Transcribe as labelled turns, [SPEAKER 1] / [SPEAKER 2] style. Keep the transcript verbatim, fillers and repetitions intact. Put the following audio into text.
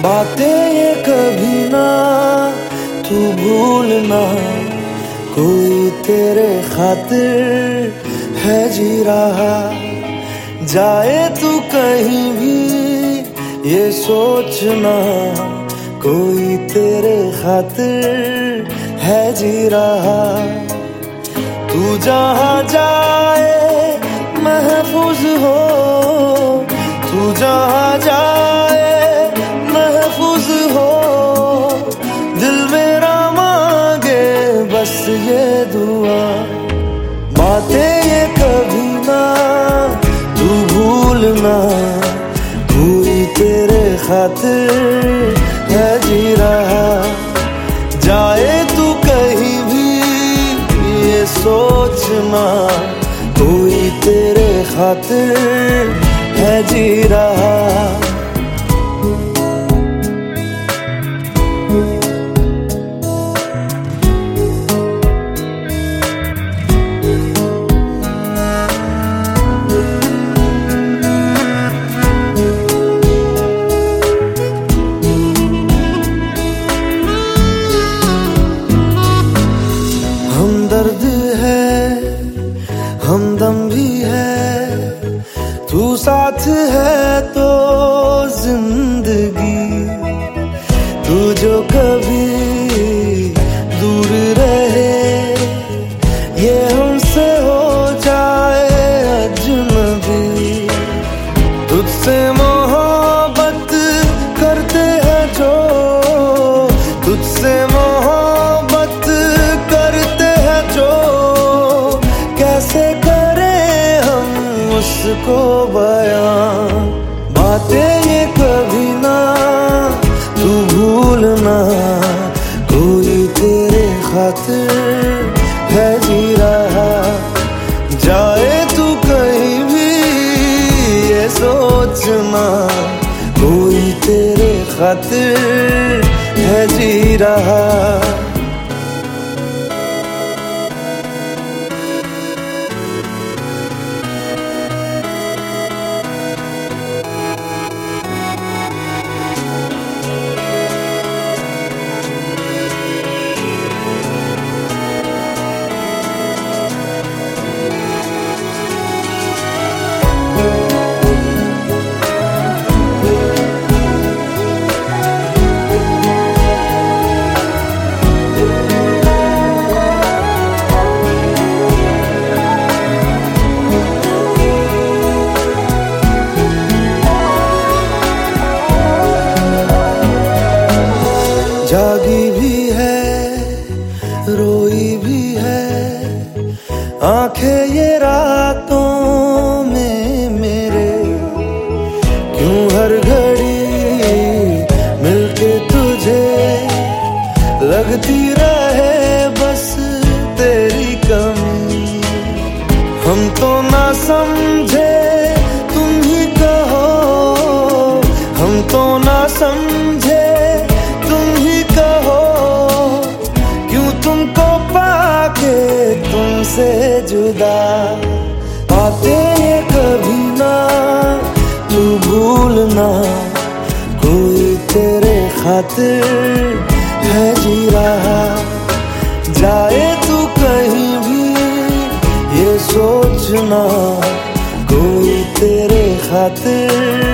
[SPEAKER 1] बातें ये कभी ना तू भूलना, कोई तेरे खातिर है जी रहा। जाए तू कहीं भी ये सोचना, कोई तेरे खातिर है जी रहा। तू जहाँ जाए महफूज हो, तू जहाँ जाए महफूज हो। दिल मेरा मांगे बस ये दुआ, बातें ये कभी ना तू भूलना, कोई तेरे खातिर है जी रहा। जाए तू कहीं भी ये सोचना, कोई तेरे खातिर है जी रहा। हमदर्द है हमदम भी है, तू साथ है तो जिंदगी। तू जो कभी दूर रहे, ये हमसे हो जाए अजनबी। तुझसे मोहब्बत करते हैं जो, तुझसे मोहब्बत करते हैं जो। कैसे करें हम उसको बयां, बातें ये कभी ना तू भूलना, कोई तेरे खातिर है जी रहा। जाए तू कहीं भी ये सोचना, कोई तेरे खातिर है जी रहा। जागी भी है रोई भी है, आंखें ये रातों में मेरे। क्यों हर घड़ी मिलके तुझे लगती रहे बस तेरी कमी। हम तो ना समझे तुम ही कहो, हम तो ना समझे तुमसे जुदा। बातें ये कभी ना तू भूलना, कोई तेरे खातिर है जी रहा। जाए तू कहीं भी ये सोचना, कोई तेरे खातिर